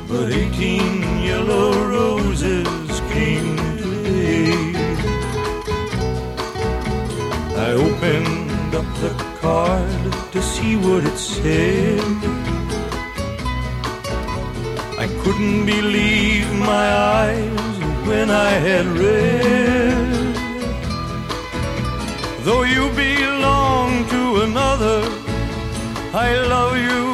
but 18 yellow roses came today. I opened up the card to see what it said. I couldn't believe my eyes when I had read. Though you belong to another, I love you